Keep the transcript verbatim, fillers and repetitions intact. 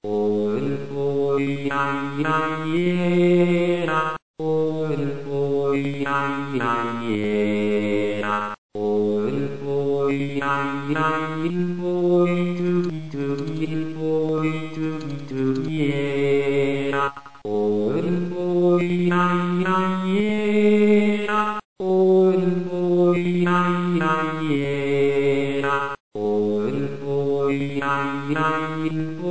ôn ôi ai ai ye na, ôn ôi ai ai ye na, ôn ôi ai ai in ôi tu tu in ôi tu tu ye na, ôn ôi ai ai ye na, ôn ôi ai ai ye na, ôn ôi ai ai in